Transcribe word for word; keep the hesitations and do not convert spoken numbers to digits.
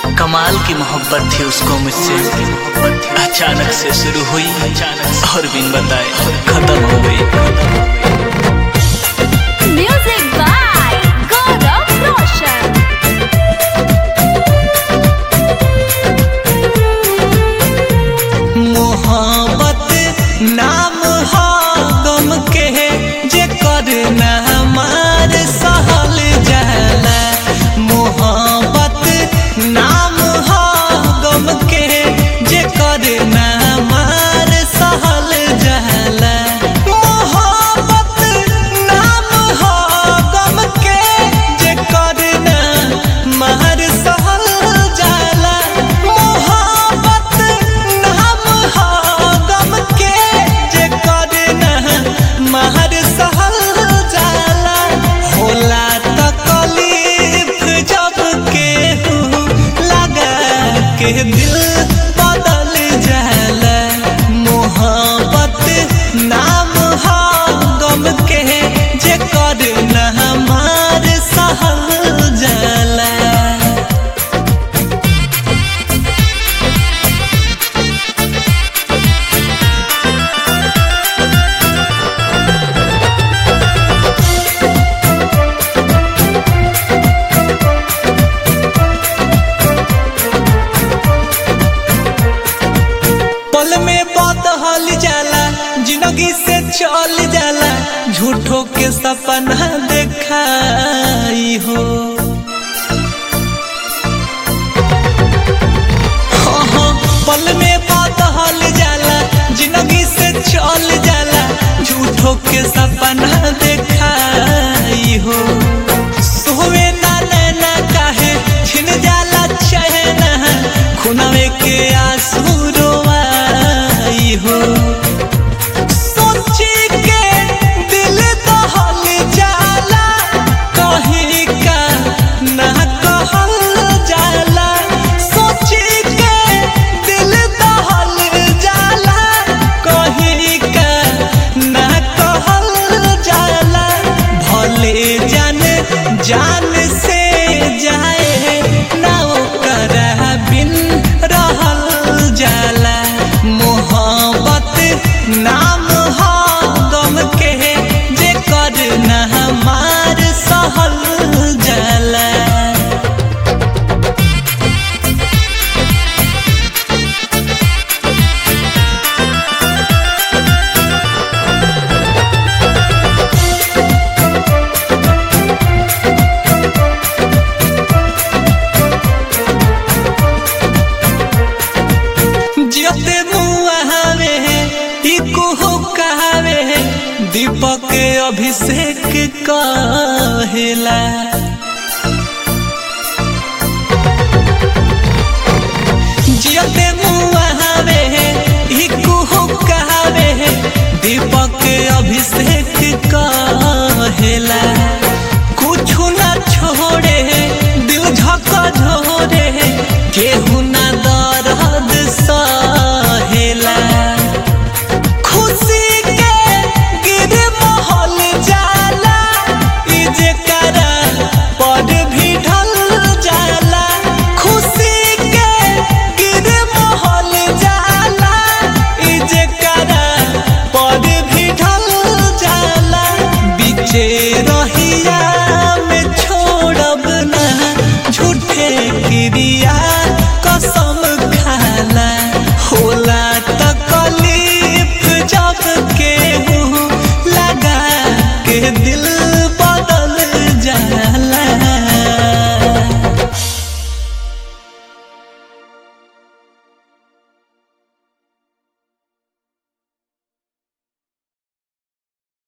कमाल की मोहब्बत थी उसको मुझसे, अचानक से शुरू हुई और बिन बताए खत्म हो गई। Music by Gaurav Roshan. मोहब्बत नाम हा गम के जे करना हमार सहल जाला। मोहब्बत नाम हा गम के जे करना हमार सहल जाला। मोहब्बत नाम हा गम के जे करना हमार सहल जाला। मोहब्बत नाम हा गम के जे करना हमार सहल जाला। होला तकलीफ जब केहू लगा के दिल बदल जाला। मोहब्बत नाम हा गम के जे करना हमार सहल जाला। पल में बदल जाला, जिंदगी से चल जाला। झूठों के सपना देखाई हो, हाँ हाँ, पल में बदल जाला, जिंदगी से चल जाला। झूठों के सपना देखाई हो। सोवे ना नैना काहे छिन जाला चैना, खुनावे के आंसू रोवाई हो। सोची के दिल दहल जाला, कहीं का ना कहल जाला। सोची के दिल दहल जाला, कहीं का ना कहल जाला। भले जान जान से जाए ना ओकर बिन रहल जाला। मोहब्बत नाम हा गम के जे करना हमार सहल जाला। जियते मुआवे ई कुहू कहावे, दीपक अभिषेक कहेला। जियते मुआवे ई कुहू कहावे, दीपक अभिषेक कहेला।